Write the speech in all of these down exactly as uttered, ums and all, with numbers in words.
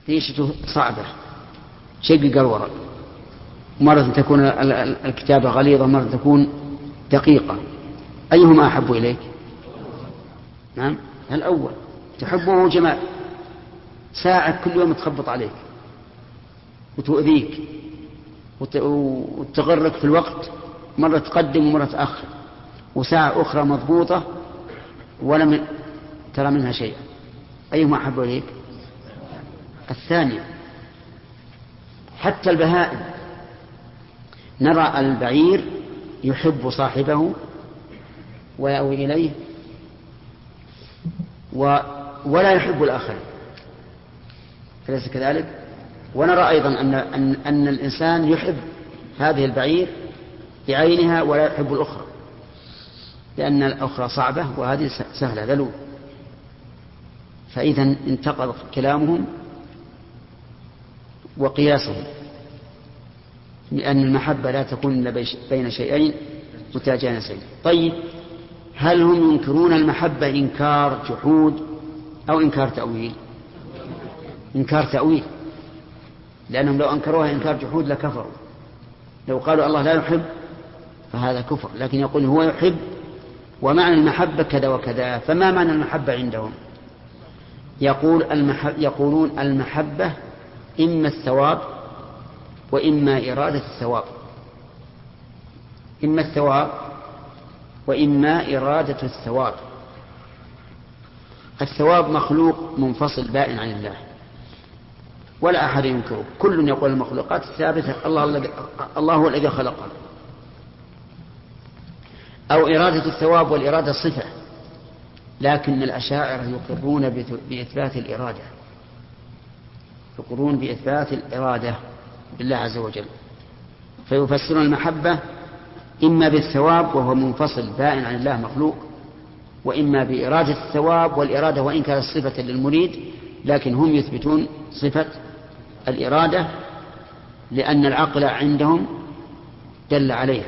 ريشته صعبة شقق الورق، مرة تكون الكتابة غليظة، مرة تكون دقيقة، أيهما أحب إليك؟ نعم الأول، تحبه جمال، ساعة كل يوم تخبط عليك وتؤذيك وتغرك في الوقت، مرة تقدم ومرة تأخر، وساعة أخرى مضبوطة ولم ترى منها شيئا، أيهما أحب إليك؟ الثانية. حتى البهائم نرى البعير يحب صاحبه ويأوي إليه و... ولا يحب الآخر، أليس كذلك؟ ونرى أيضا أن... أن... أن الإنسان يحب هذه البعير بعينها ولا يحب الأخرى، لأن الأخرى صعبة وهذه سهلة ذلول. فإذا انتقض كلامهم وقياسهم، لأن المحبة لا تكون إلا بين شيئين متجانسين. طيب، هل هم ينكرون المحبة إنكار جحود أو إنكار تأويل؟ إنكار تأويل، لأنهم لو أنكروها إنكار جحود لكفروا. لو قالوا الله لا يحب فهذا كفر، لكن يقول هو يحب ومعنى المحبة كذا وكذا. فما معنى المحبة عندهم؟ يقول المحب يقولون المحبة إما الثواب وإما إرادة الثواب، إما الثواب وإما إرادة الثواب. الثواب مخلوق منفصل بائن عن الله ولا أحد ينكره، كل يقول المخلوقات الثابتة الله, الله هو الذي خلقها. أو إرادة الثواب والإرادة صفة، لكن الأشاعرة يقرون بإثبات الإرادة، يقرون بإثبات الإرادة لله عز وجل، فيفسرون المحبة إما بالثواب وهو منفصل بائن عن الله مخلوق، وإما بإرادة الثواب، والإرادة وإن كانت صفة للمريد لكن هم يثبتون صفة الإرادة لأن العقل عندهم دل عليها.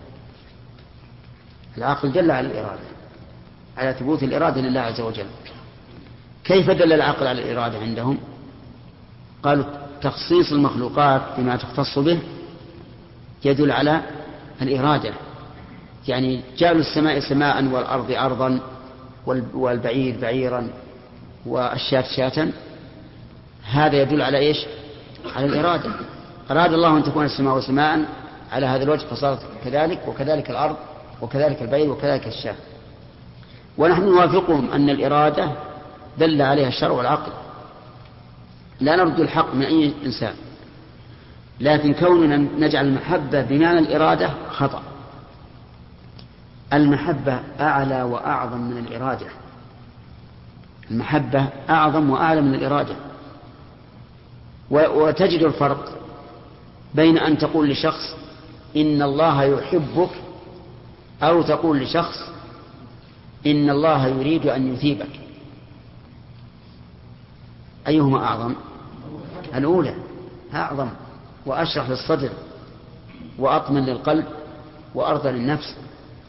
العقل دل على الإرادة، على ثبوت الإرادة لله عز وجل. كيف دل العقل على الإرادة عندهم؟ قالوا تخصيص المخلوقات بما تختص به يدل على الإرادة، يعني جعل السماء سماء والأرض أرضا والبعير بعيرا والشاة شاة، هذا يدل على إيش؟ على الإرادة. أراد الله أن تكون السماء سماء على هذا الوجه فصارت كذلك، وكذلك الأرض وكذلك البعير وكذلك الشاة. ونحن نوافقهم أن الإرادة دل عليها الشرع والعقل، لا نرد الحق من أي إنسان، لكن كوننا نجعل المحبة بمعنى الإرادة خطأ. المحبة أعلى وأعظم من الإرادة، المحبة أعظم وأعلى من الإرادة. وتجد الفرق بين أن تقول لشخص إن الله يحبك أو تقول لشخص إن الله يريد أن يثيبك، أيهما أعظم؟ الأولى أعظم وأشرح للصدر وأطمن للقلب وأرضى للنفس.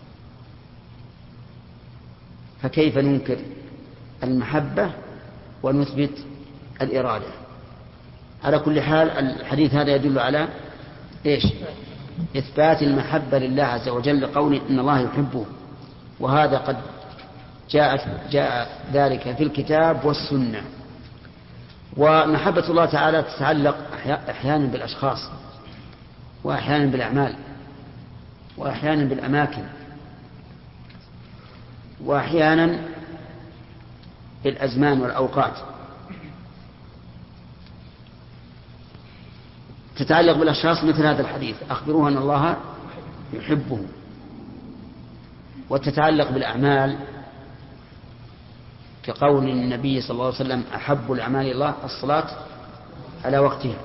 فكيف ننكر المحبة ونثبت الإرادة؟ على كل حال الحديث هذا يدل على إيش؟ إثبات المحبة لله عز وجل، قول إن الله يحبه، وهذا قد جاء, جاء ذلك في الكتاب والسنة. ومحبة الله تعالى تتعلق أحيانا بالأشخاص، وأحيانا بالأعمال، وأحيانا بالأماكن، وأحيانا بالأزمان والأوقات. تتعلق بالأشخاص مثل هذا الحديث أخبروه أن الله يحبه. وتتعلق بالأعمال كقول النبي صلى الله عليه وسلم أحب الأعمال إلى الله الصلاة على وقتها.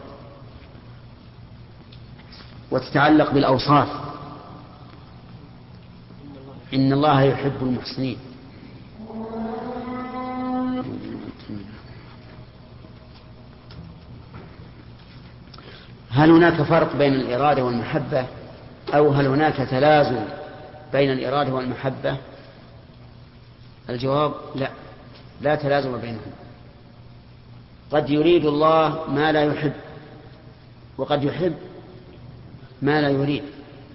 وتتعلق بالأوصاف إن الله يحب المحسنين. هل هناك فرق بين الإرادة والمحبة أو هل هناك تلازم بين الإرادة والمحبة؟ الجواب لا، لا تلازم بينهم. قد يريد الله ما لا يحب، وقد يحب ما لا يريد،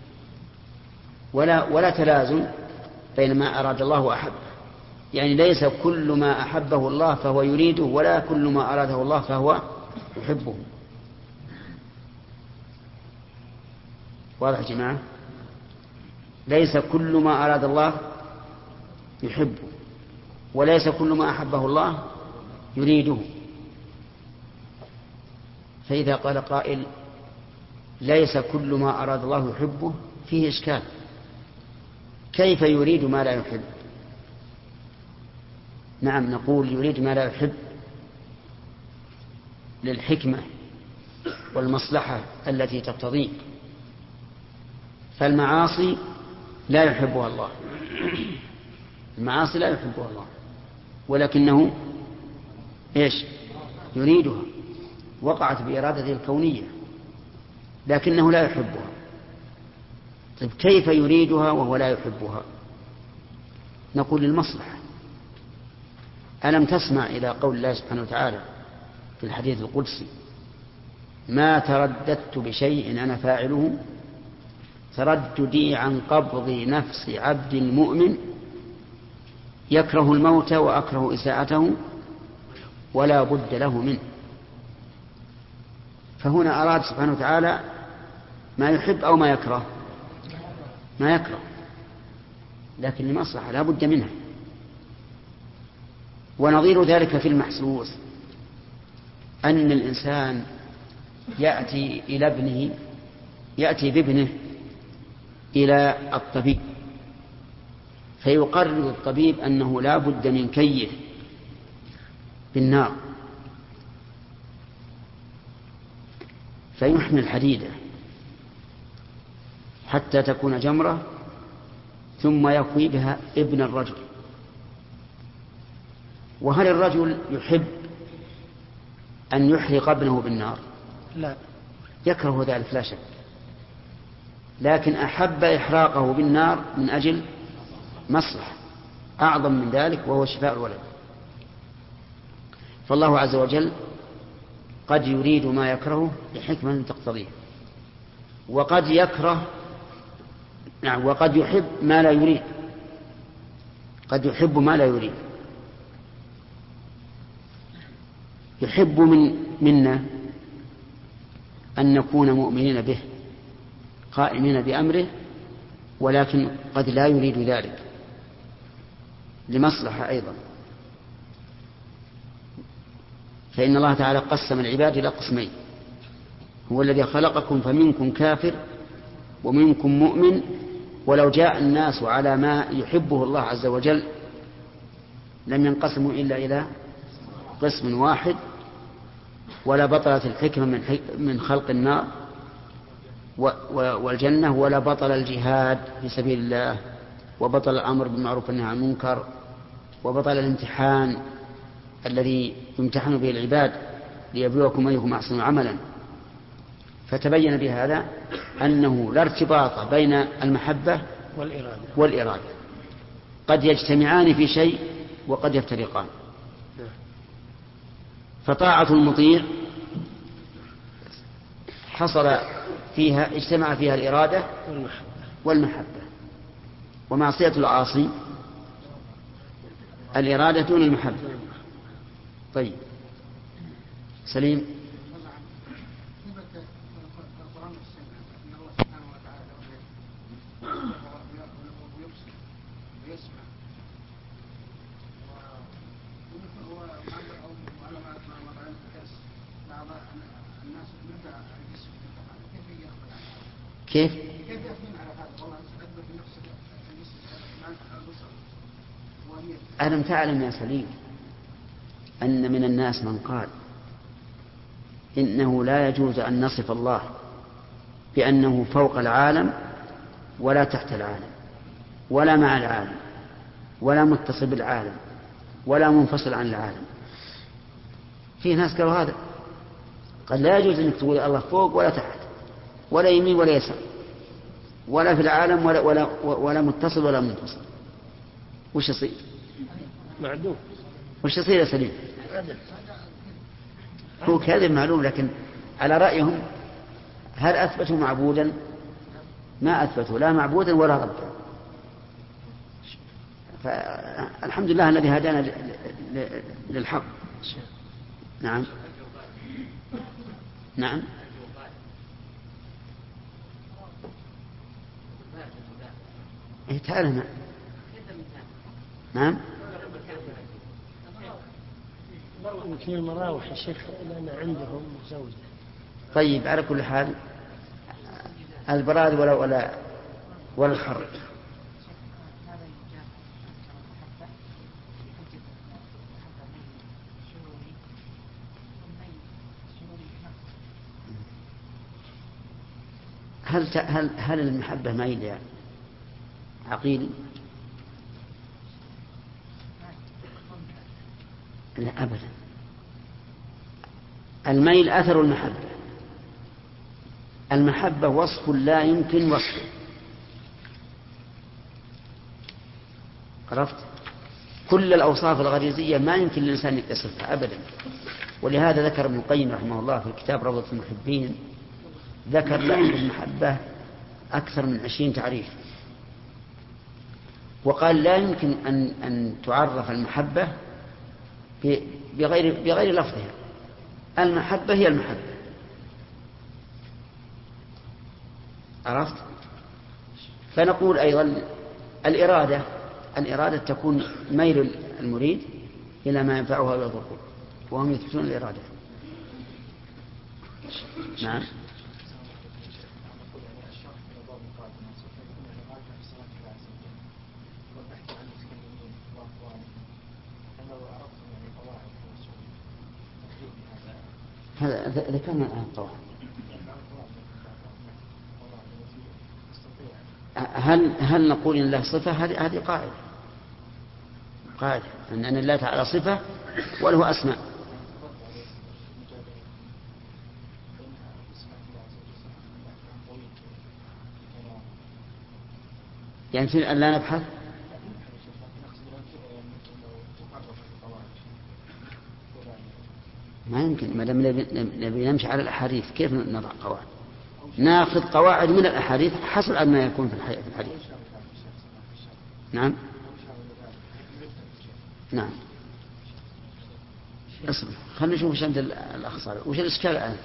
ولا ولا تلازم بين ما أراد الله وأحبه. يعني ليس كل ما أحبه الله فهو يريده، ولا كل ما أراده الله فهو يحبه. واضح يا جماعة؟ ليس كل ما أراد الله يحبه، وليس كل ما أحبه الله يريده. فإذا قال قائل ليس كل ما أراد الله يحبه، فيه إشكال. كيف يريد ما لا يحب؟ نعم، نقول يريد ما لا يحب للحكمة والمصلحة التي تقتضيه. فالمعاصي لا يحبها الله، المعاصي لا يحبها الله، ولكنه إيش يريدها، وقعت بإرادته الكونية، لكنه لا يحبها. طيب كيف يريدها وهو لا يحبها؟ نقول للمصلحة. ألم تسمع إلى قول الله سبحانه وتعالى في الحديث القدسي: ما ترددت بشيء أنا فاعله ترددي عن قبض نفس عبد مؤمن يكره الموت وأكره إساءته ولا بد له منه. فهنا أراد سبحانه وتعالى ما يحب أو ما يكره؟ ما يكره، لكن لمصلحة لا بد منها. ونظير ذلك في المحسوس أن الإنسان يأتي إلى ابنه يأتي بابنه إلى الطبيب، فيقرر الطبيب أنه لا بد من كيه بالنار، فيحمل الحديدة حتى تكون جمرة، ثم يكوي بها ابن الرجل. وهل الرجل يحب أن يحرق ابنه بالنار؟ لا، يكره ذلك لا شك، لكن أحب إحراقه بالنار من أجل مصلحة أعظم من ذلك، وهو شفاء الولد. فالله عز وجل قد يريد ما يكرهه لحكمة تقتضيه، وقد يكره نعم وقد يحب ما لا يريد، قد يحب ما لا يريد. يحب من منا أن نكون مؤمنين به قائمين بأمره، ولكن قد لا يريد ذلك لمصلحة أيضا. فإن الله تعالى قسم العباد إلى قسمين: هو الذي خلقكم فمنكم كافر ومنكم مؤمن. ولو جاء الناس على ما يحبه الله عز وجل لم ينقسموا إلا إلى قسم واحد، ولا بطلت الحكمة من خلق النار والجنة، ولا بطل الجهاد في سبيل الله، وبطل الأمر بالمعروف والنهي عن المنكر، وبطل الامتحان الذي يمتحن به العباد ليبلوكم أيكم أحسن عملا. فتبين بهذا أنه لا ارتباط بين المحبة والإرادة, والإرادة. قد يجتمعان في شيء وقد يفترقان. فطاعة المطيع حصل فيها اجتمع فيها الإرادة والمحبة، ومعصية العاصي الإرادة دون المحبة. طيب سليم. كيف؟ ألم تعلم يا سليم أن من الناس من قال إنه لا يجوز أن نصف الله بأنه فوق العالم ولا تحت العالم ولا مع العالم ولا متصل بالعالم ولا منفصل عن العالم؟ في ناس قالوا هذا، قال لا يجوز أنك تقول الله فوق ولا تحت ولا يمين ولا يسار ولا في العالم ولا, ولا, ولا متصل ولا منفصل. وش يصير؟ معدوم. وش يصير يا سليم؟ هو كذب معلوم، لكن على رأيهم هل أثبتوا معبودا؟ ما أثبتوا لا معبودا ولا ربا. فالحمد لله الذي هدانا للحق. نعم نعم إيه تعالى. نعم في المراوح يا شيخ لأن عندهم زوجة. طيب على كل حال البراد ولا ولا ولا الحر. هل هل هل المحبة ميل يا عقيل؟ لا أبدا. الميل أثر المحبة. المحبة وصف لا يمكن وصفه. عرفت؟ كل الأوصاف الغريزية ما يمكن للإنسان يصفها أبدا. ولهذا ذكر ابن القيم رحمه الله في الكتاب روضة المحبين، ذكر له المحبة أكثر من عشرين تعريف، وقال لا يمكن أن أن تعرف المحبة بغير بغير لفظها. المحبة هي المحبة. عرفت؟ فنقول أيضا الإرادة الإرادة تكون ميل المريد إلى ما ينفعه ويضره، وهم يثبتون الإرادة. نعم هذا ذكرنا الآن طبعا. هل هل نقول إن له صفة؟ هذه هذه قاعدة قاعدة أن أن الله تعالى صفة وله أسماء. يعني في أن لا نبحث. ما يمكن ما دام نبي نمشي على الأحاديث كيف نضع قواعد؟ ناخذ قواعد من الأحاديث حسب ما يكون في الحديث. نعم نعم اصبر خلينا نشوف ايش عند الأخ صالح. وش الإشكال الآن؟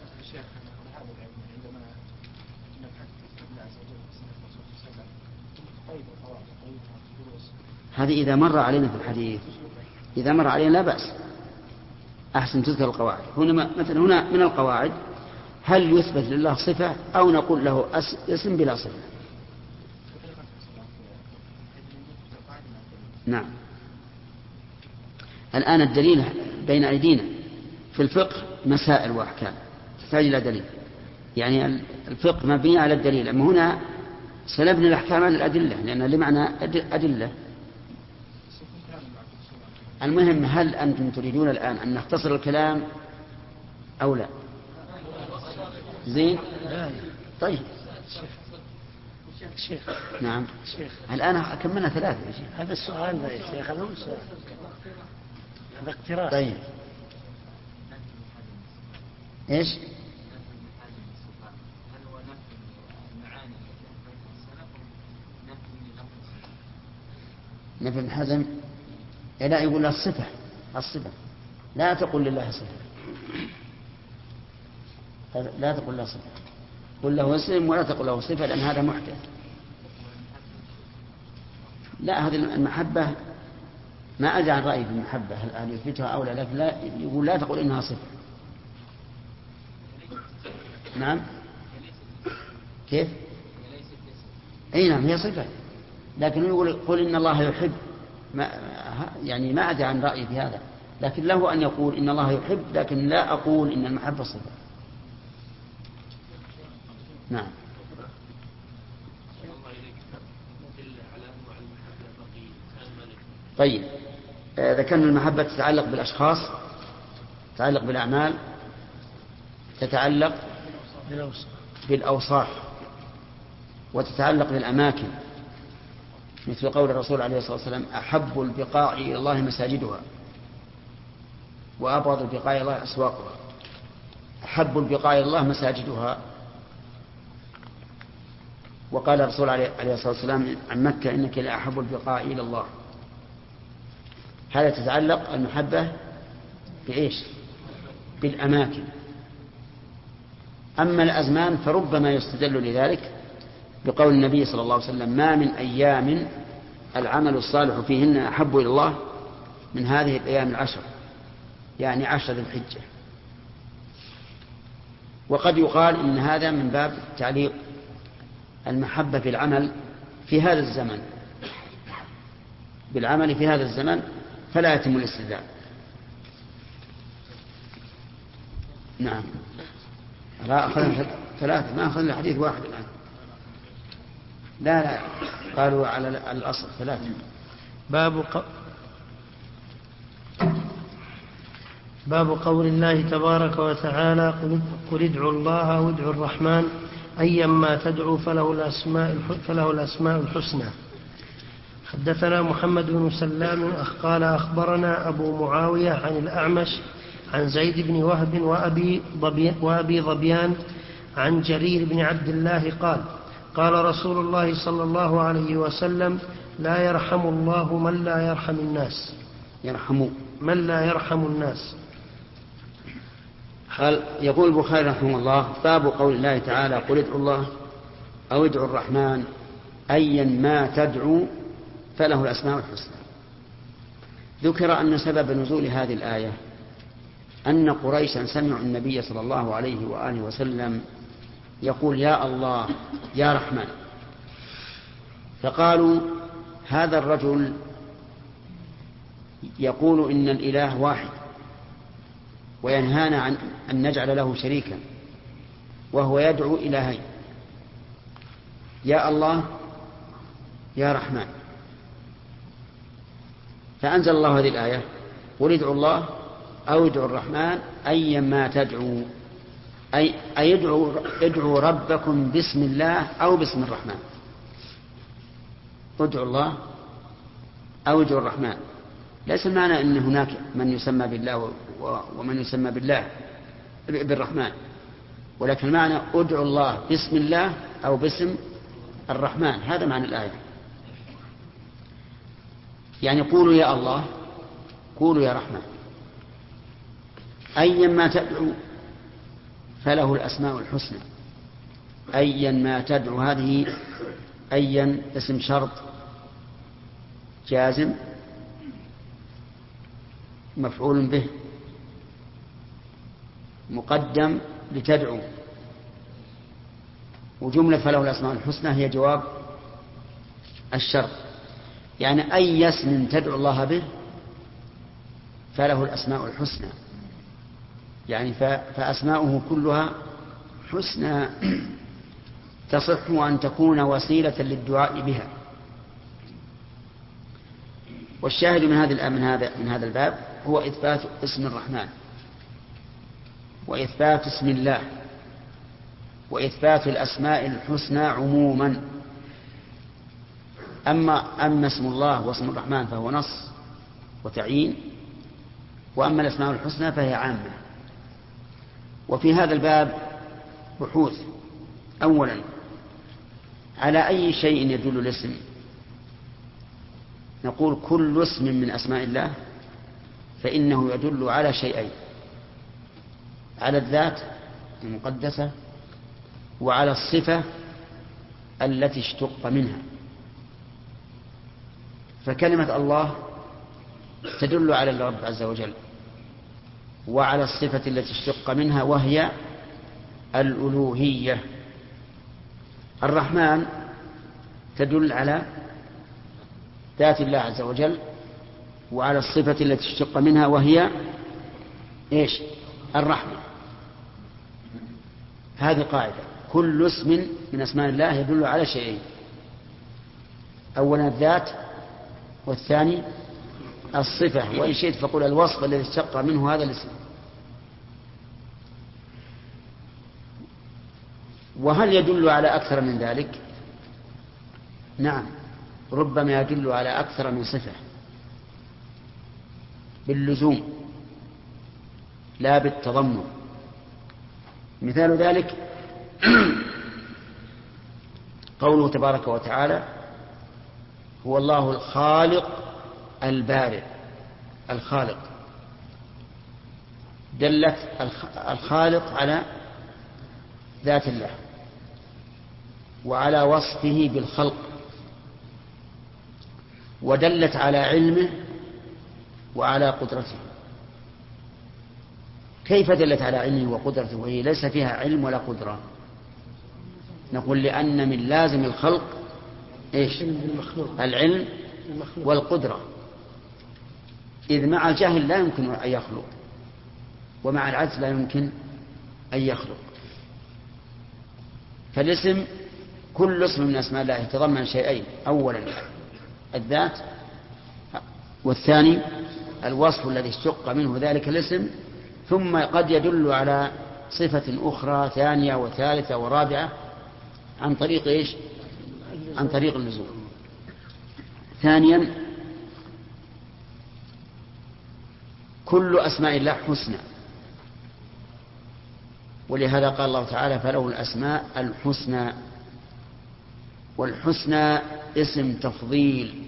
هذه إذا مر علينا في الحديث، إذا مر علينا لا بأس، أحسن تذكر القواعد. هنا مثلا هنا من القواعد هل يثبت لله صفة أو نقول له اسم بلا صفة. نعم الآن الدليل بين أيدينا في الفقه مسائل وأحكام تحتاج إلى دليل. يعني الفقه مبني على الدليل، أما هنا سنبني الأحكام على الأدلة لأن لمعنى أدلة. المهم هل أنتم تريدون الآن أن نختصر الكلام أو لا؟ زين طيب شيخ. نعم شيخ. الآن كملنا ثلاثة يا شيخ. هذا السؤال يا شيخ هذا سؤال، هذا اقتراح. طيب ايش؟ نفي ابن حزم لا يقول له الصفة الصفة لا تقول لله صفة، لا تقول له صفة، قل له اسم ولا تقول له صفة لأن هذا محدث. لا هذه المحبة ما أدري عن رأيي في المحبة هل يثبتها أو لا، لكن لا يقول لا تقول إنها صفة. نعم كيف؟ أي نعم هي صفة، لكن يقول قل إن الله يحب، ما يعني ما أدري عن رأيي في هذا، لكن له أن يقول إن الله يحب، لكن لا أقول إن المحبة صفة. نعم طيب آه ذكرنا المحبة تتعلق بالأشخاص، تتعلق بالأعمال، تتعلق بالأوصاف، وتتعلق بالأماكن، مثل قول الرسول عليه الصلاة والسلام أحب البقاع إلى الله مساجدها وأبغض البقاع إلى الله أسواقها. أحب البقاع إلى الله مساجدها. وقال الرسول عليه الصلاة والسلام عن مكة إنك لأحب البقاع إلى الله. هذا تتعلق المحبة بإيش؟ بالأماكن. أما الأزمان فربما يستدل لذلك بقول النبي صلى الله عليه وسلم ما من أيام العمل الصالح فيهن أحب إلى الله من هذه الأيام العشر، يعني عشر ذي الحجة. وقد يقال إن هذا من باب تعليق المحبة بالعمل في هذا الزمن، بالعمل في هذا الزمن فلا يتم الاستدلال. نعم. لا أخذنا ثلاثة، ما أخذنا حديث واحد الآن. لا لا قالوا على الأصل ثلاثة. باب ق... باب قول الله تبارك وتعالى قل ادعوا الله وادعوا الرحمن أيما تدعوا فله الأسماء فله الأسماء الحسنى. حدثنا محمد بن سلام قال أخبرنا أبو معاوية عن الأعمش عن زيد بن وهب وأبي, ضبي وأبي ضبيان عن جرير بن عبد الله قال قال رسول الله صلى الله عليه وسلم لا يرحم الله من لا يرحم الناس. يرحم من لا يرحم الناس. قال يقول البخاري رحمه الله باب قول الله تعالى قل ادعوا الله أو ادعوا الرحمن أيا ما تدعو فله الأسماء الحسنى. ذكر أن سبب نزول هذه الآية أن قريشا سمعوا النبي صلى الله عليه وآله وسلم يقول يا الله يا رحمن، فقالوا هذا الرجل يقول إن الإله واحد وينهانا عن أن نجعل له شريكا، وهو يدعو إلهين يا الله يا رحمن. فأنزل الله هذه الآية قل ادعوا الله أو ادعوا الرحمن أيما تدعوا، أي ادعوا ادعوا ربكم باسم الله أو باسم الرحمن. ادعوا الله أو ادعوا الرحمن. ليس المعنى أن هناك من يسمى بالله ومن يسمى بالله بالرحمن، ولكن المعنى ادعوا الله باسم الله أو باسم الرحمن. هذا معنى الآية. يعني قولوا يا الله قولوا يا رحمن أيا ما تدعو فله الأسماء الحسنى. أيا ما تدعو هذه أيا اسم شرط جازم مفعول به مقدم لتدعو، وجملة فله الأسماء الحسنى هي جواب الشرط. يعني أي اسم تدعو الله به فله الأسماء الحسنى، يعني فأسماؤه كلها حسنى تصح أن تكون وسيلة للدعاء بها. والشاهد من هذا من هذا من هذا الباب هو إثبات اسم الرحمن وإثبات اسم الله وإثبات الأسماء الحسنى عموما. أما أما اسم الله واسم الرحمن فهو نص وتعيين، وأما الأسماء الحسنى فهي عامة. وفي هذا الباب بحوث. أولا على أي شيء يدل الاسم؟ نقول كل اسم من أسماء الله فإنه يدل على شيئين: على الذات المقدسة وعلى الصفة التي اشتق منها. فكلمة الله تدل على الرب عز وجل وعلى الصفة التي اشتق منها وهي الألوهية. الرحمن تدل على ذات الله عز وجل وعلى الصفة التي اشتق منها وهي إيش؟ الرحمة. هذه قاعدة: كل اسم من أسماء الله يدل على شيئين: أولا الذات، والثاني الصفة، وإن شئت فقل الوصف الذي اشتق منه هذا الاسم. وهل يدل على أكثر من ذلك؟ نعم، ربما يدل على أكثر من صفة باللزوم لا بالتضمن. مثال ذلك قوله تبارك وتعالى هو الله الخالق البارئ. الخالق دلت الخالق على ذات الله وعلى وصفه بالخلق، ودلت على علمه وعلى قدرته. كيف دلت على علمه وقدرته وهي ليس فيها علم ولا قدرة؟ نقول لأن من لازم الخلق إيش؟ العلم والقدرة، إذ مع الجهل لا يمكن أن يخلق، ومع العجز لا يمكن أن يخلق. فالاسم كل اسم من أسماء الله يتضمن شيئين: أولا الذات، والثاني الوصف الذي اشتق منه ذلك الاسم، ثم قد يدل على صفة أخرى ثانية وثالثة ورابعة عن طريق إيش؟ عن طريق اللزوم. ثانيا كل أسماء الله حسنى، ولهذا قال الله تعالى فله الأسماء الحسنى. والحسنى اسم تفضيل،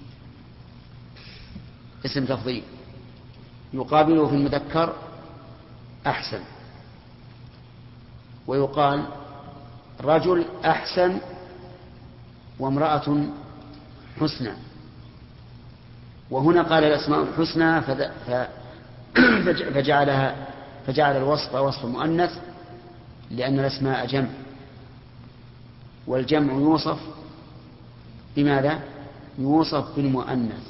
اسم تفضيل يقابله في المذكر أحسن، ويقال رجل أحسن وامرأة حسنى. وهنا قال الأسماء الحسنى فجعلها فجعل الوصف وصف مؤنث، لأن الأسماء جمع، والجمع يوصف بماذا؟ يوصف بالمؤنث،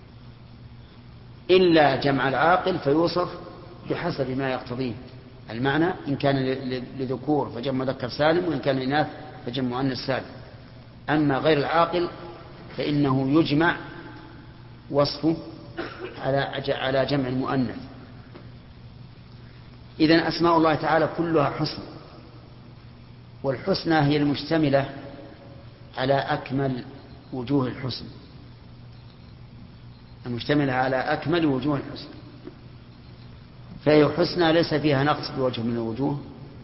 إلا جمع العاقل فيوصف بحسب ما يقتضيه المعنى، إن كان لذكور فجمع مذكر سالم، وإن كان لإناث فجمع مؤنث سالم. أما غير العاقل فإنه يجمع وصفه على على جمع المؤنث. إذن أسماء الله تعالى كلها حسنى، والحسنى هي المشتملة على أكمل وجوه الحسن، المشتملة على أكمل وجوه الحسن، فهي حسنى ليس فيها نقص بوجه من الوجوه.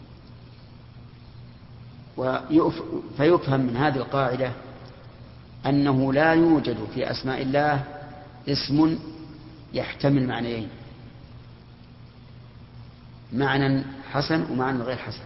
فيفهم من هذه القاعدة أنه لا يوجد في أسماء الله اسم يحتمل معنيين، معنى حسن ومعنى غير حسن.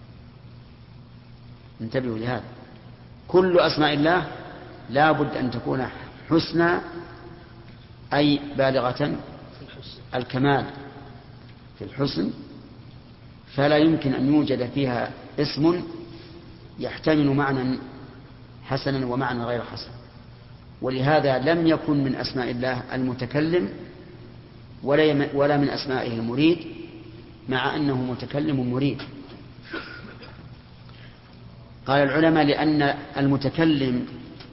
انتبهوا لهذا، كل أسماء الله لا بد أن تكون حسنى، أي بالغة الكمال في الحسن، فلا يمكن أن يوجد فيها اسم يحتمل معنى حسنا ومعنى غير حسن. ولهذا لم يكن من أسماء الله المتكلم ولا من أسمائه المريد، مع أنه متكلم مريد. قال العلماء لأن المتكلم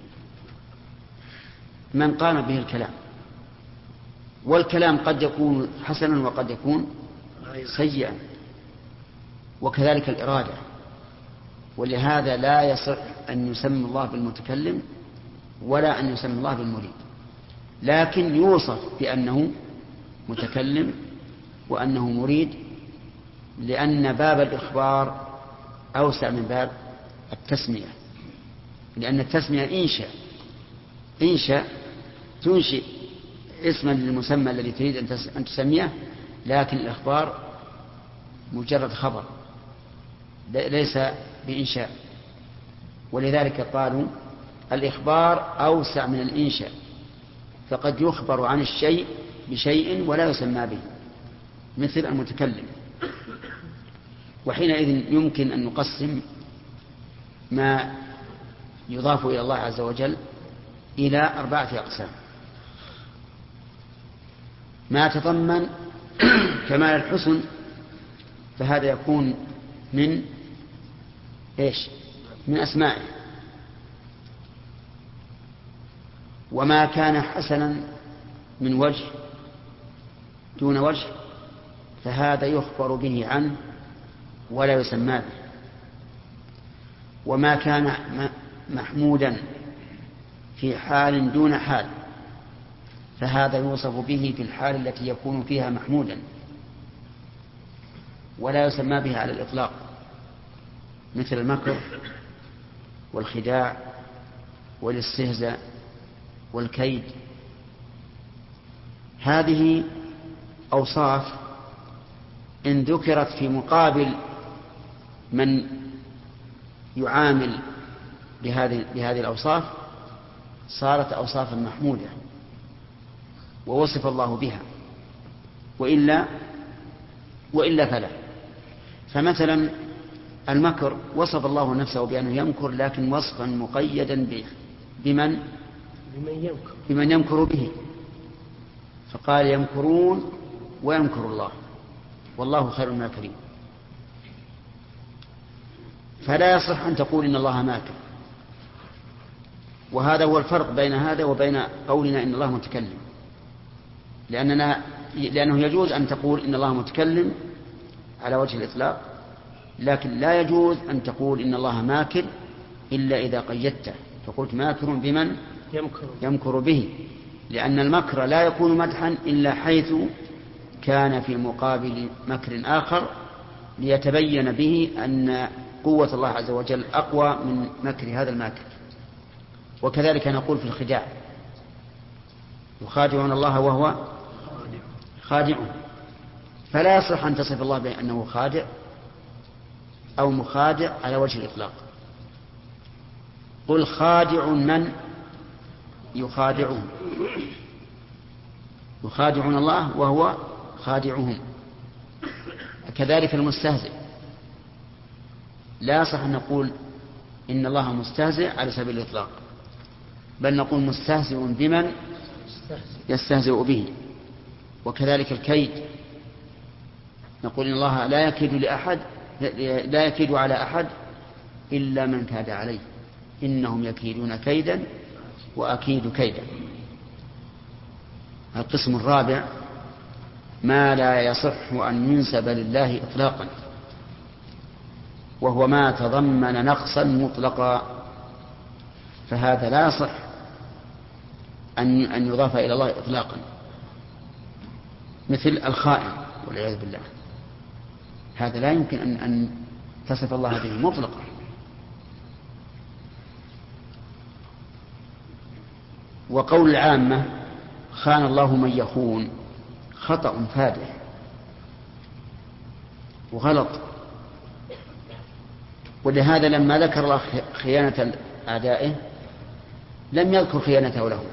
من قام به الكلام، والكلام قد يكون حسنا وقد يكون سيئا، وكذلك الإرادة. ولهذا لا يصح أن يسمى الله بالمتكلم ولا أن يسمى الله بالمريد، لكن يوصف بأنه متكلم وأنه مريد، لأن باب الإخبار أوسع من باب التسمية، لأن التسمية إنشاء إنشاء تنشئ اسما للمسمى الذي تريد أن تسميه، لكن الإخبار مجرد خبر ليس بإنشاء. ولذلك قالوا الإخبار أوسع من الإنشاء، فقد يخبر عن الشيء بشيء ولا يسمى به، مثل المتكلم. وحينئذ يمكن أن نقسم ما يضاف إلى الله عز وجل إلى أربعة أقسام: ما تضمن كمال الحسن فهذا يكون من إيش؟ من أسمائه. وما كان حسنا من وجه دون وجه فهذا يخبر به عنه ولا يسمى به. وما كان محمودا في حال دون حال فهذا يوصف به في الحال التي يكون فيها محمودا ولا يسمى به على الإطلاق. مثل المكر والخداع والاستهزاء والكيد. هذه أوصاف إن ذكرت في مقابل من يعامل بهذه, بهذه الأوصاف صارت أوصافا محمودة ووصف الله بها، وإلا, وإلا فلا. فمثلا المكر وصف الله نفسه بأنه يمكر، لكن وصفا مقيدا به بمن بمن يمكر, بمن يمكر به، فقال يمكرون ويمكر الله والله خير الماكرين. فلا يصح أن تقول إن الله ماكر، وهذا هو الفرق بين هذا وبين قولنا إن الله متكلم، لأننا لأنه يجوز أن تقول إن الله متكلم على وجه الإطلاق، لكن لا يجوز أن تقول إن الله ماكر إلا إذا قيدته فقلت ماكر بمن يمكر, يمكر به، لأن المكر لا يكون مدحا إلا حيث كان في مقابل مكر آخر ليتبين به أن قوة الله عز وجل أقوى من مكر هذا الماكر. وكذلك نقول في الخداع يخادعون الله وهو خادع، فلا يصح أن تصف الله بأنه خادع أو مخادع على وجه الإطلاق. قل خادع من يخادعون يخادعون الله وهو خادعهم. كذلك المستهزئ لا يصح أن نقول إن الله مستهزئ على سبيل الإطلاق، بل نقول مستهزئ بمن يستهزئ به. وكذلك الكيد نقول إن الله لا يكيد لأحد لا يكيد على أحد إلا من كاد عليه، إنهم يكيدون كيدا وأكيد كيدا. القسم الرابع ما لا يصح أن ينسب لله إطلاقا، وهو ما تضمن نقصا مطلقا، فهذا لا يصح أن أن يضاف إلى الله إطلاقا، مثل الخائن والعياذ بالله، هذا لا يمكن أن أن تصف الله به مطلقا. وقول العامة خان الله من يخون خطأ فادح وغلط، ولهذا لما ذكر الله خيانة أعدائه لم يذكر خيانته له،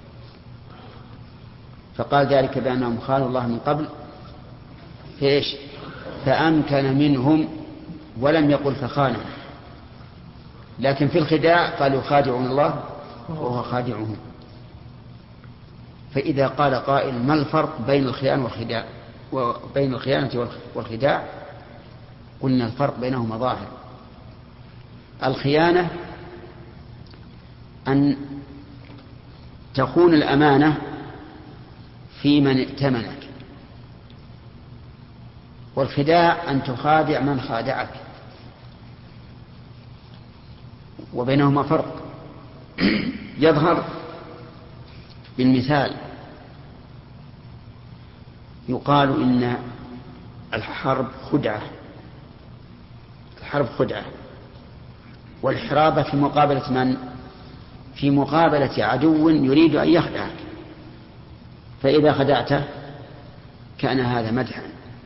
فقال ذلك بأنهم خانوا الله من قبل فإيش فأمكن منهم، ولم يقل فخانه. لكن في الخداع قال يخادعون الله وهو خادعهم. فإذا قال قائل ما الفرق بين الخيانة والخداع وبين الخيانة والخداع، قلنا الفرق بينهما ظاهر. الخيانة أن تخون الأمانة في من ائتمنك، والخداع أن تخادع من خادعك، وبينهما فرق يظهر بالمثال. يقال إن الحرب خدعة الحرب خدعة والحرابة في مقابلة من؟ في مقابلة عدو يريد أن يخدعك، فإذا خدعته كان هذا مدحا.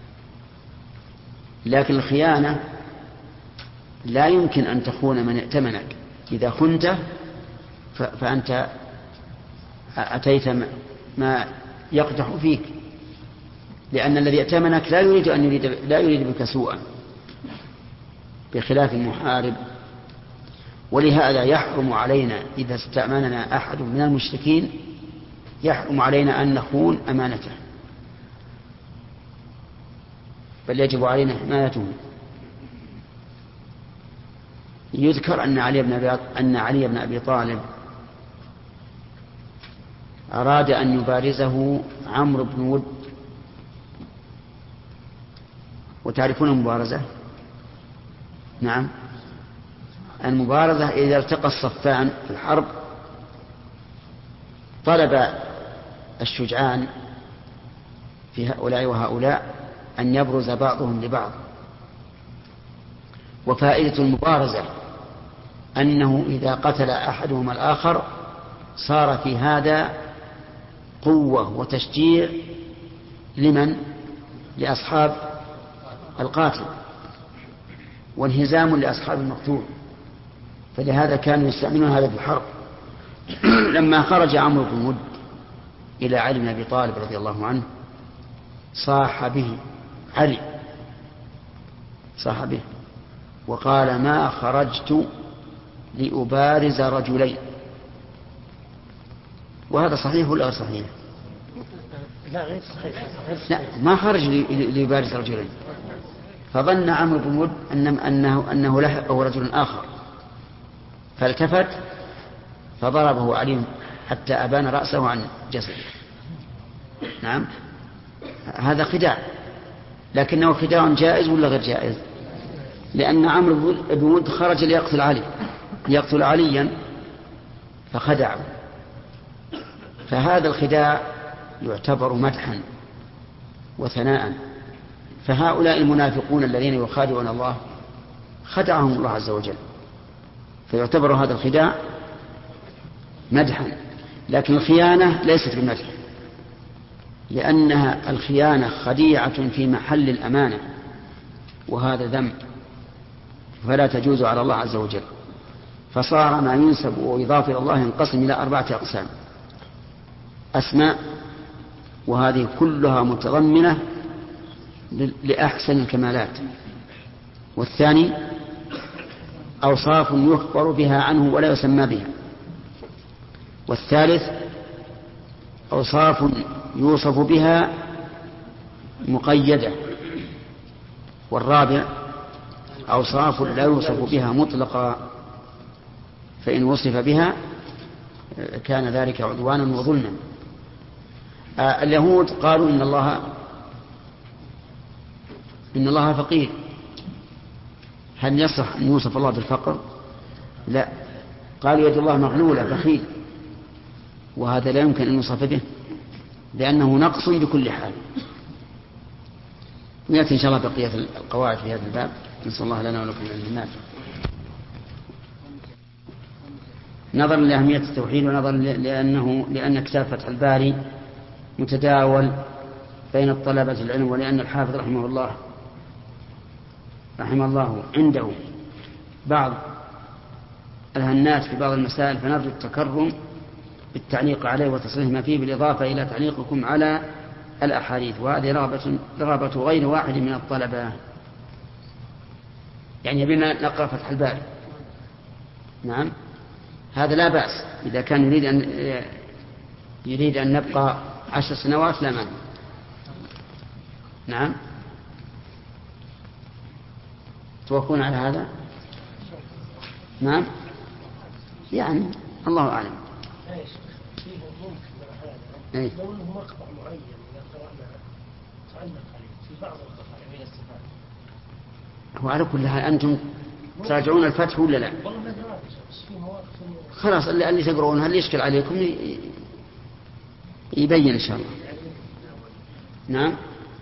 لكن الخيانة لا يمكن أن تخون من ائتمنك، إذا خنته فأنت أتيت ما يقدح فيك، لأن الذي ائتمنك لا يريد أن يريد لا يريد بك سوءا، بخلاف المحارب. ولهذا يحرم علينا إذا استأمننا أحد من المشركين يحرم علينا أن نخون أمانته، بل يجب علينا حمايته. يذكر أن علي بن أبي أن علي بن أبي طالب أراد أن يبارزه عمرو بن ود، وتعرفون المبارزة؟ نعم، المبارزة إذا التقى الصفان في الحرب طلب الشجعان في هؤلاء وهؤلاء أن يبرز بعضهم لبعض، وفائدة المبارزة أنه إذا قتل أحدهما الآخر صار في هذا قوة وتشجيع لمن؟ لأصحاب القاتل، وانهزام لأصحاب المقتول. فلهذا كانوا يستعملون هذا في الحرب. لما خرج عمرو بن ود إلى علي بن أبي طالب رضي الله عنه صاح به علي، صاح به وقال: ما خرجت لأبارز رجلين. وهذا صحيح ولا غير صحيح؟ لا غير صحيح. لا، ما خرج ليبارز رجلين. فظن عمرو بن ود أنه, أنه لحقه رجل آخر، فالتفت فضربه علي حتى أبان رأسه عن جسده. نعم، هذا خداع، لكنه خداع جائز ولا غير جائز؟ لأن عمرو بن ود خرج ليقتل علي، ليقتل عليا فخدعه. فهذا الخداع يعتبر مدحا وثناء. فهؤلاء المنافقون الذين يخادعون الله خدعهم الله عز وجل، فيعتبر هذا الخداع مدحا. لكن الخيانة ليست بمدح، لأنها الخيانة خديعة في محل الأمانة، وهذا ذنب فلا تجوز على الله عز وجل. فصار ما ينسب ويضاف إلى الله ينقسم إلى أربعة أقسام: أسماء، وهذه كلها متضمنة لأحسن الكمالات. والثاني أوصاف يخبر بها عنه ولا يسمى بها. والثالث أوصاف يوصف بها مقيدة. والرابع أوصاف لا يوصف بها مطلقا، فإن وصف بها كان ذلك عدوانا وظلما. آه اليهود قالوا إن الله إن الله فقير. هل يصح أن يوصف الله بالفقر؟ لا، قالوا يد الله مغلولة بخيل، وهذا لا يمكن أن يوصف به لأنه نقص بكل حال. ويأتي إن شاء الله بقية القواعد في هذا الباب. نسأل الله لنا ولكم النافع. نظرا لأهمية التوحيد، ونظرا لأنه لأن كتاب فتح الباري متداول بين الطلبة العلم، ولأن الحافظ رحمه الله رحمه الله عنده بعض الهنات في بعض المسائل، فنرجو التكرم بالتعليق عليه وتصحيح ما فيه، بالإضافة إلى تعليقكم على الأحاديث. وهذه رغبة, رغبة غير واحد من الطلبة، يعني بما نقرأ فتح الباري. نعم، هذا لا بأس إذا كان يريد أن يريد أن نبقى عشر سنوات لا مانع. نعم، توافقون على هذا؟ نعم، يعني الله أعلم. أي. لو أنه مقطع معين إذا قرأنا تعلق عليه في بعض القطع من الاستفادة. وعلى كل حال أنتم تراجعون الفتح ولا لا؟ والله ما دراسة بس في مواقف. خلاص اللي, اللي تقرؤونها اللي يشكل عليكم يبين إن شاء الله. نعم.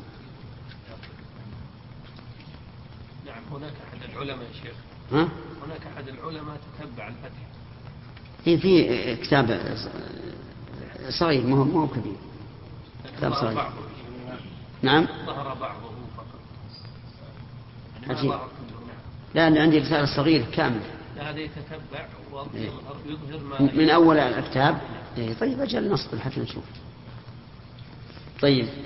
نعم، هناك أحد العلماء يا شيخ. ها؟ هناك أحد العلماء تتبع الفتح. في في كتاب صغير ما هو ما هو كبير، كتاب صغير. نعم. ظهر بعضه فقط. عجيب. لا، أنا عندي رسالة صغيرة كاملة. لا، هذا يتتبع ويظهر ما من أول الكتاب. إيه طيب أجل نصبر حتى نشوف. طيب،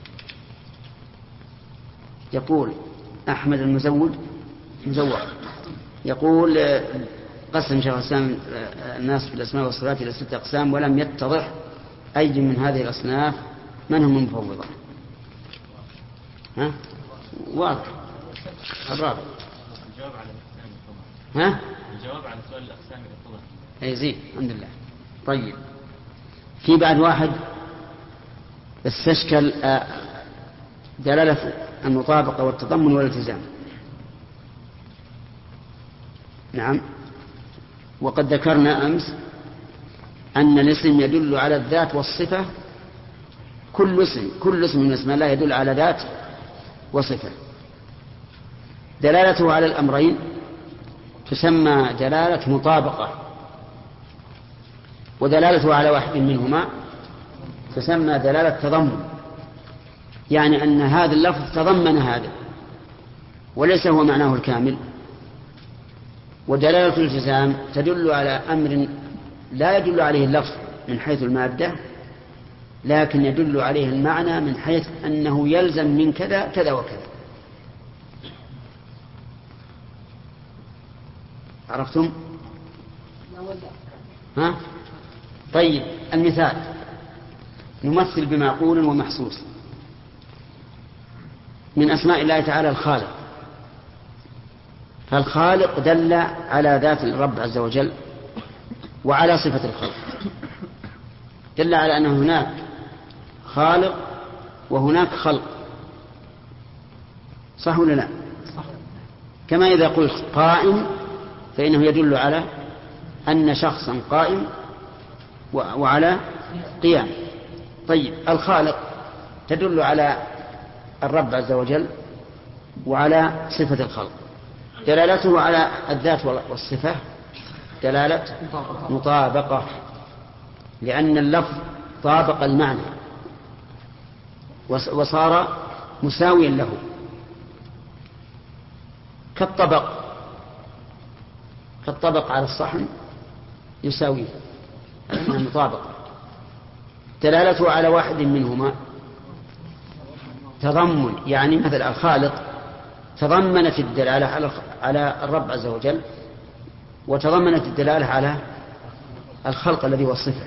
يقول أحمد المزود مزوع يقول قسم شيخ الإسلام الناس في الأسماء والصفات إلى ستة أقسام، ولم يتضح أي من هذه الأصناف من هم المفوضة. ها؟ واضح. الرابع. الجواب على الأقسام اتضح. ها؟ الجواب على سؤال الأقسام اتضح. أي زين، الحمد لله. طيب، في بعد واحد استشكل دلالة المطابقة والتضمن والالتزام. نعم، وقد ذكرنا أمس أن الاسم يدل على الذات والصفة. كل اسم كل اسم من اسم الله يدل على ذات وصفة. دلالته على الأمرين تسمى دلالة مطابقة، ودلالته على واحد منهما تسمى دلالة تضمن، يعني أن هذا اللفظ تضمن هذا وليس هو معناه الكامل. ودلالة الالتزام تدل على أمر لا يدل عليه اللفظ من حيث المادة، لكن يدل عليه المعنى من حيث أنه يلزم من كذا كذا وكذا. عرفتم؟ ها؟ طيب، المثال نمثل بمعقول ومحسوس. من أسماء الله تعالى الخالق، فالخالق دل على ذات الرب عز وجل وعلى صفة الخلق، دل على أن هناك خالق وهناك خلق، صح ولا لا؟ كما إذا قلت قائم فإنه يدل على أن شخصا قائم وعلى قيام. طيب، الخالق تدل على الرب عز وجل وعلى صفة الخلق، دلالته على الذات والصفة دلالة مطابقة، لأن اللفظ طابق المعنى وصار مساويا له، كالطبق كالطبق على الصحن يساويه، هذا مطابق. دلالته على واحد منهما تضمن، يعني مثل الخالق تضمنت الدلالة على الرب عز وجل وتضمنت الدلالة على الخلق الذي هو الصفة.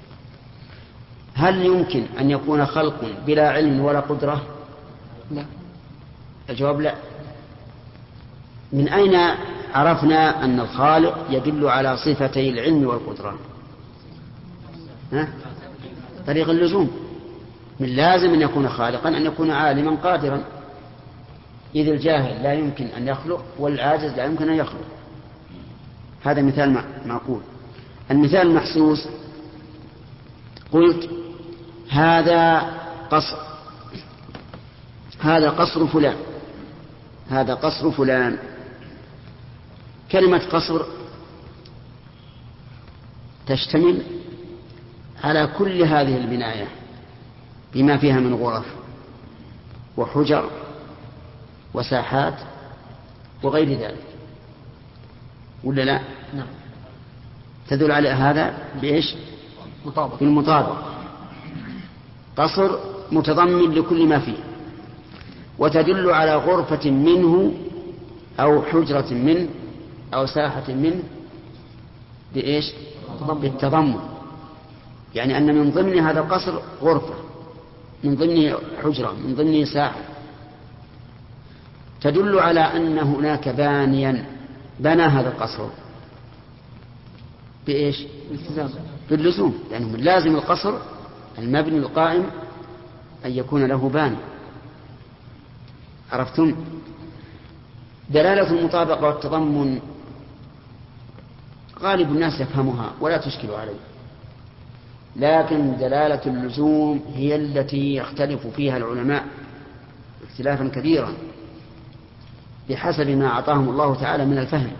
هل يمكن أن يكون خلق بلا علم ولا قدرة؟ لا. الجواب لا. من أين عرفنا أن الخالق يدل على صفتي العلم والقدرة؟ ها؟ طريق اللزوم. من لازم أن يكون خالقا أن يكون عالما قادرا، إذ الجاهل لا يمكن أن يخلق والعاجز لا يمكن أن يخلق. هذا مثال معقول. المثال المحسوس، قلت هذا قصر هذا قصر فلان هذا قصر فلان. كلمة قصر تشتمل على كل هذه البناية بما فيها من غرف وحجر وساحات وغير ذلك، ولا لا؟ نعم. تدل على هذا بإيش؟ مطابق. بالمطابق. قصر متضمن لكل ما فيه، وتدل على غرفة منه أو حجرة منه أو ساحة منه بإيش؟ بالتضمن، يعني أن من ضمن هذا القصر غرفة، من ضمنه حجرة، من ضمنه ساحة. تدل على أن هناك بانيا بنى هذا القصر بإيش؟ باللزوم، لأنه من لازم القصر المبني القائم أن يكون له باني. عرفتم؟ دلالة المطابقة والتضمن غالب الناس يفهمها ولا تشكل عليه، لكن دلالة اللزوم هي التي يختلف فيها العلماء اختلافا كبيرا بحسب ما أعطاهم الله تعالى من الفهم.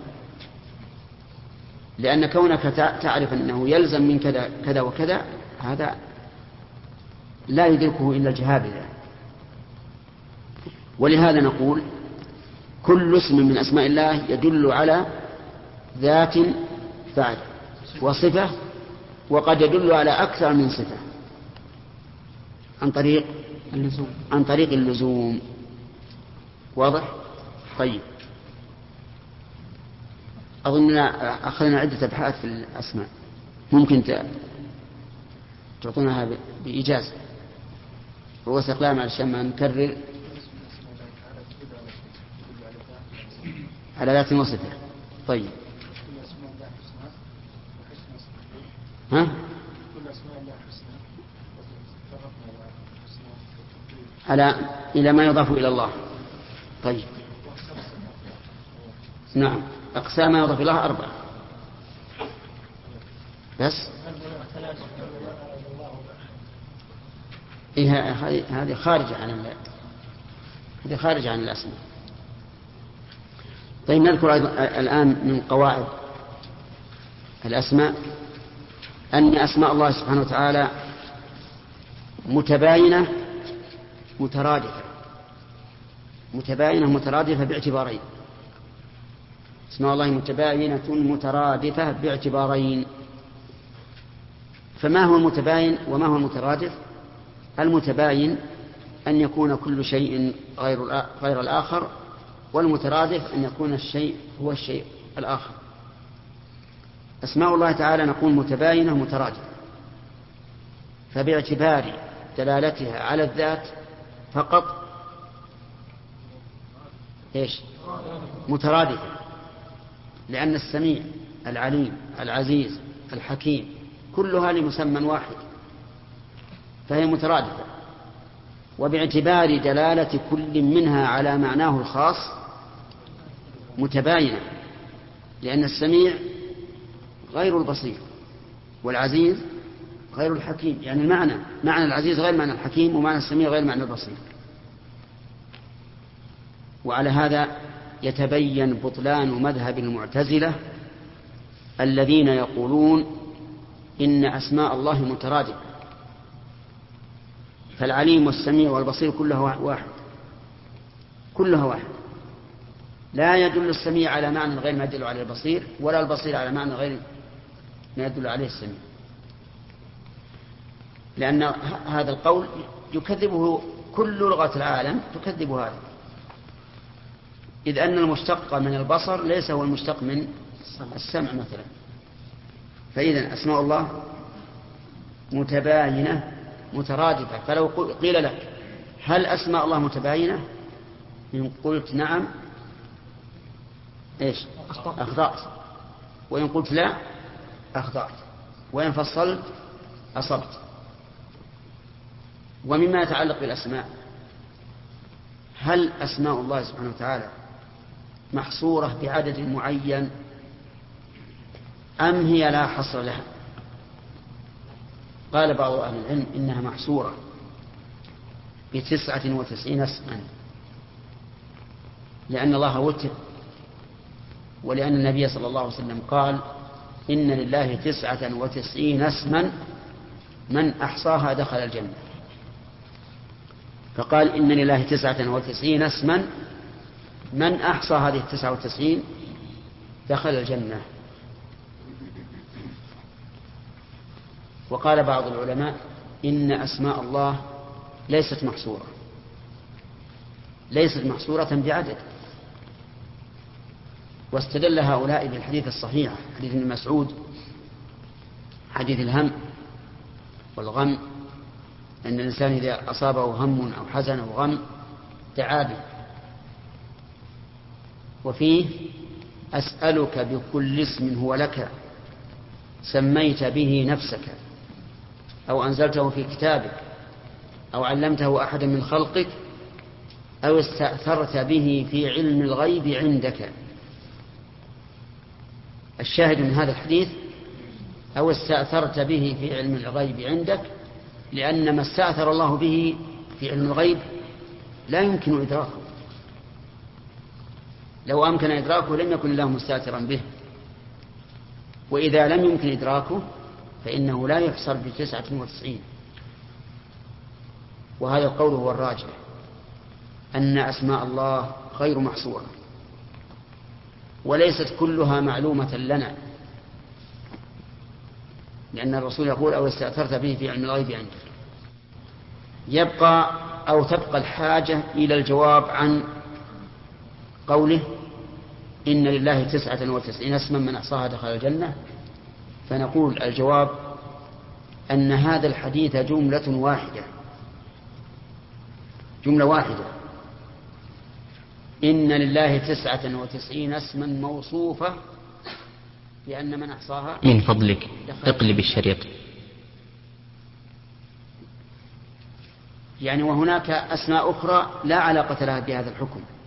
لأن كونك تعرف أنه يلزم من كذا كذا وكذا، هذا لا يدركه إلا الجهابذة. ولهذا نقول كل اسم من أسماء الله يدل على ذات فعل وصفة، وقد يدل على أكثر من صفة عن طريق اللزوم عن طريق اللزوم. واضح؟ طيب، أظننا أخذنا عدة أبحاث في الأسماء، ممكن تعطونها بإجازة رؤوس أقلام علشان ما نكرر على ذات وصفة. طيب، ها؟ على إلى ما يضاف إلى الله. طيب، نعم، أقسام ما يضاف إلى الله أربعة بس. إيه هذه خارجة عن هذه خارجة عن الأسماء. طيب نذكر الآن من قواعد الأسماء أن أسماء الله سبحانه وتعالى متباينة مترادفة متباينة مترادفة باعتبارين. اسماء الله متباينة مترادفة باعتبارين. فما هو المتباين وما هو المترادف؟ المتباين أن يكون كل شيء غير غير الآخر، والمترادف أن يكون الشيء هو الشيء الآخر. أسماء الله تعالى نقول متباينة مترادفة، فباعتبار دلالتها على الذات فقط إيش؟ مترادفة، لأن السميع العليم العزيز الحكيم كلها لمسمى واحد فهي مترادفة. وباعتبار دلالة كل منها على معناه الخاص متباينة، لأن السميع غير البصير والعزيز غير الحكيم، يعني المعنى معنى العزيز غير معنى الحكيم، ومعنى السميع غير معنى البصير. وعلى هذا يتبين بطلان مذهب المعتزلة الذين يقولون إن أسماء الله مترادفة، فالعليم والسميع والبصير كلها واحد كلها واحد لا يدل السميع على معنى غير ما يدل عليه البصير، ولا البصير على معنى غير ما يدل عليه السميع، لأن هذا القول يكذبه كل لغة العالم تكذب هذا، إذ أن المشتق من البصر ليس هو المشتق من السمع مثلا. فإذا أسماء الله متباينة مترادفة. فلو قيل لك هل أسماء الله متباينة؟ إن قلت نعم إيش؟ أخطأت. وإن قلت لا أخطأت. وإن فصلت أصبت. ومما يتعلق بالأسماء، هل أسماء الله سبحانه وتعالى محصورة بعدد معين أم هي لا حصر لها؟ قال بعض أهل العلم إنها محصورة بتسعة وتسعين اسما، لأن الله وتر، ولأن النبي صلى الله عليه وسلم قال إن لله تسعة وتسعين اسما من أحصاها دخل الجنة. فقال إن لله تسعة وتسعين اسما من أحصى هذه التسعة وتسعين دخل الجنة. وقال بعض العلماء إن أسماء الله ليست محصورة ليست محصورة بعدد، واستدل هؤلاء بالحديث الصحيح حديث ابن مسعود حديث الهم والغم، أن الإنسان إذا أصابه هم أو حزن أو غم دعا به، وفيه أسألك بكل اسم هو لك سميت به نفسك أو أنزلته في كتابك أو علمته أحدا من خلقك أو استأثرت به في علم الغيب عندك. الشاهد من هذا الحديث أو استأثرت به في علم الغيب عندك، لأن ما استأثر الله به في علم الغيب لا يمكن إدراكه، لو أمكن إدراكه لم يكن الله مستأثرا به، وإذا لم يمكن إدراكه فإنه لا يحصر بتسعة وتسعين. وهذا القول هو الراجح، أن أسماء الله غير محصورة، وليست كلها معلومة لنا، لأن الرسول يقول أو استأثرت به في علم الغيب عندك. يبقى أو تبقى الحاجة إلى الجواب عن قوله إن لله تسعة وتسعين اسما من أحصاها دخل الجنة. فنقول الجواب أن هذا الحديث جملة واحدة جملة واحدة إن لله تسعة وتسعين اسما موصوفة بأن من أحصاها. من فضلك اقلب الشريط. يعني وهناك أسماء أخرى لا علاقة لها بهذا الحكم،